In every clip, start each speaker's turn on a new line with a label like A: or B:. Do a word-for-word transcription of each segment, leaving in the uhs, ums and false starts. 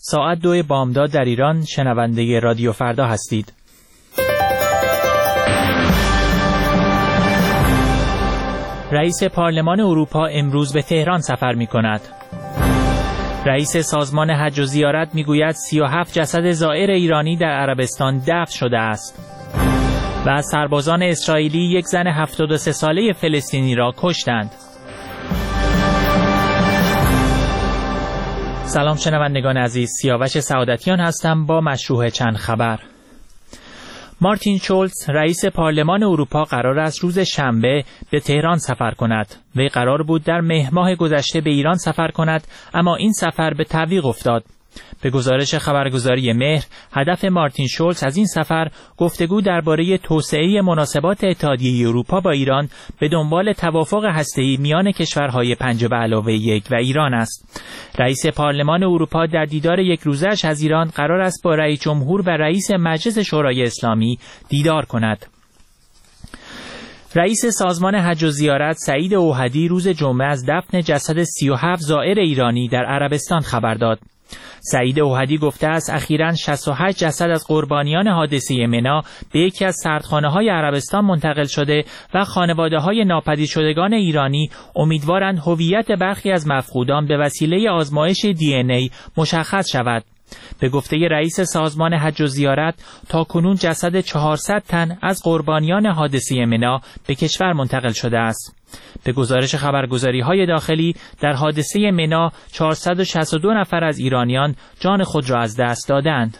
A: ساعت دو بامداد در ایران. شنونده رادیو فردا هستید. رئیس پارلمان اروپا امروز به تهران سفر می کند. رئیس سازمان حج و زیارت می گوید سی و هفت جسد زائر ایرانی در عربستان دفن شده است. و سربازان اسرائیلی یک زن هفتاد و سه ساله فلسطینی را کشتند. سلام شنوندگان عزیز، سیاوش سعادتیان هستم با مشروع چند خبر. مارتین شولز رئیس پارلمان اروپا قرار است روز شنبه به تهران سفر کند. وی قرار بود در مهر ماه گذشته به ایران سفر کند، اما این سفر به تعویق افتاد. به گزارش خبرگزاری مهر، هدف مارتین شولز از این سفر گفتگو درباره توسعه مناسبات اتحادیه اروپا با ایران به دنبال توافق هسته‌ای میان کشورهای پنج به علاوه یک و ایران است. رئیس پارلمان اروپا در دیدار یک روزه‌اش از ایران قرار است با رئیس جمهور و رئیس مجلس شورای اسلامی دیدار کند. رئیس سازمان حج و زیارت سعید اوحدی روز جمعه از دفن جسد سی و هفت زائر ایرانی در عربستان خبر داد. سعید اوحدی گفته است اخیراً شصت و هشت جسد از قربانیان حادثه منی به یکی از سردخانه‌های عربستان منتقل شده و خانواده‌های ناپدید شدگان ایرانی امیدوارند هویت برخی از مفقودان به وسیله آزمایش دی ان ای مشخص شود. به گفته رئیس سازمان حج و زیارت تاکنون جسد چهارصد تن از قربانیان حادثه منی به کشور منتقل شده است. به گزارش خبرگزاری‌های داخلی در حادثه منی چهارصد و شصت و دو نفر از ایرانیان جان خود را از دست دادند.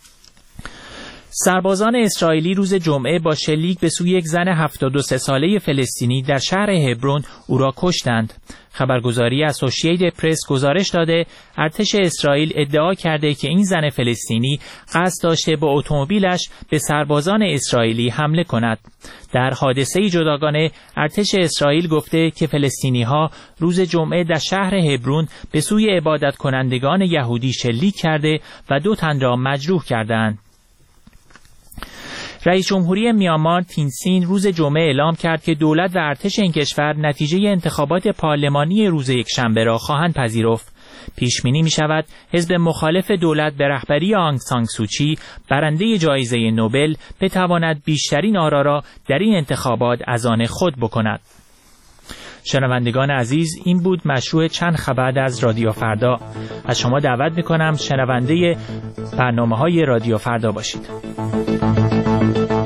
A: سربازان اسرائیلی روز جمعه با شلیک به سوی یک زن هفتاد و سه ساله فلسطینی در شهر هبرون او را کشتند. خبرگزاری اسوسییتد پرس گزارش داده ارتش اسرائیل ادعا کرده که این زن فلسطینی قصد داشته با اتومبیلش به سربازان اسرائیلی حمله کند. در حادثه جداگانه ارتش اسرائیل گفته که فلسطینی‌ها روز جمعه در شهر هبرون به سوی عبادت کنندگان یهودی شلیک کرده و دو تن را مجروح کردند. رئیس جمهوری میانمار تین سین روز جمعه اعلام کرد که دولت و ارتش این کشور نتیجه انتخابات پارلمانی روز یکشنبه را خواهند پذیرفت. پیش بینی می شود حزب مخالف دولت به رهبری آنگ سان سوچی برنده جایزه نوبل بتواند بیشترین آرا را در این انتخابات از آن خود بکند. شنوندگان عزیز، این بود مشروع چند خبر از رادیو فردا. از شما دعوت می کنم شنونده برنامه های رادیو فردا باشید.